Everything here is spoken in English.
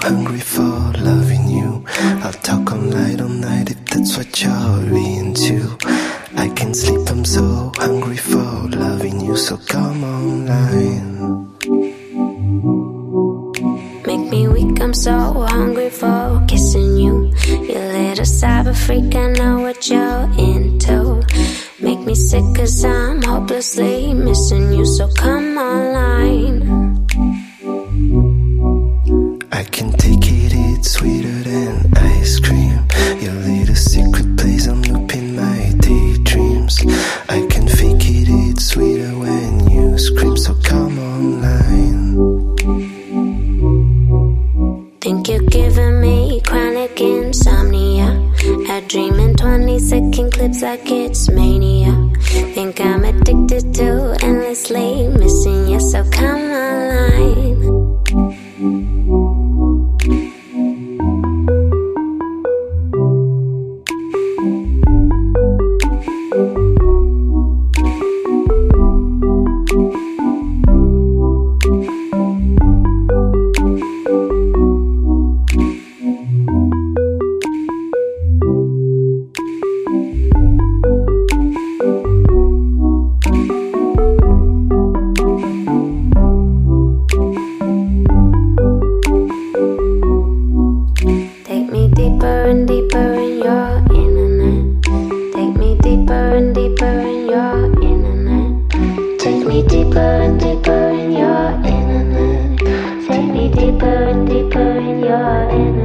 hungry for loving you. I'll talk all night if that's what you're into. I can't sleep, I'm so hungry for loving you. So come online. Make me weak, I'm so hungry for kissing you. You little cyber freak, I know what you're into. Make me sick cause I'm hopelessly missing you. So come online. I can take it, it's sweeter than ice cream. Your little secret plays on loop in my daydreams. I can fake it, it's sweeter when you scream. So come online. Think you're giving me chronic insomnia. I dream in 20-second clips like it's mania. Think I'm addicted to endlessly missing you. So come online. Deeper and deeper in your internet. Take me deeper and deeper in your internet. Take me deeper and deeper in your internet. Take me deeper and deeper in your internet.